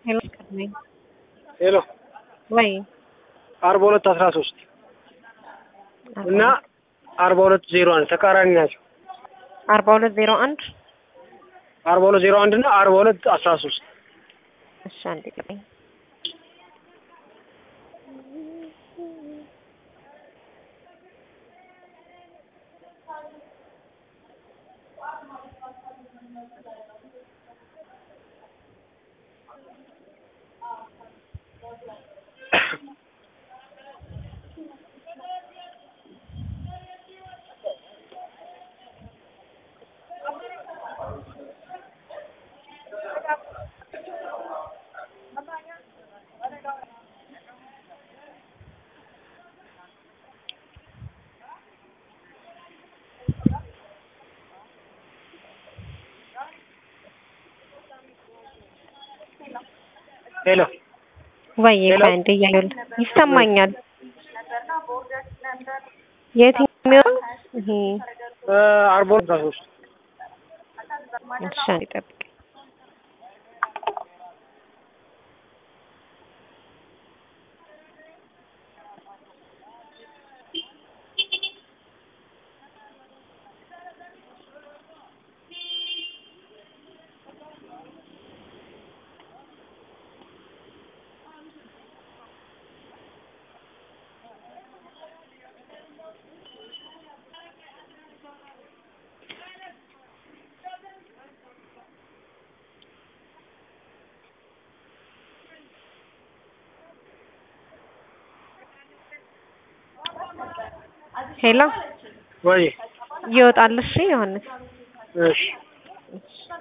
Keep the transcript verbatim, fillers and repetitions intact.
ሄሎ ነኝ። ሄሎ ወይ አርባ ሁለት አስራ ሶስት እና አርባ ሁለት ዜሮ አንድ ተቃራኒ ናቸው። አርባ ሁለት ዜሮ አንድ አርባ ሁለት ዜሮ አንድ እና አርባ ሁለት አስራ ሶስት እሺ አንዴ ልኝ ሄሎ ወይ አንዴ ያዩል ይሰማኛል። የትኛው ይሄ አርባ ሁለት አስራ ሶስት እሺ አንዴ ጠብቅ። ሄሎ ወይ ይወጣል። እሺ ዮሐንስ እሺ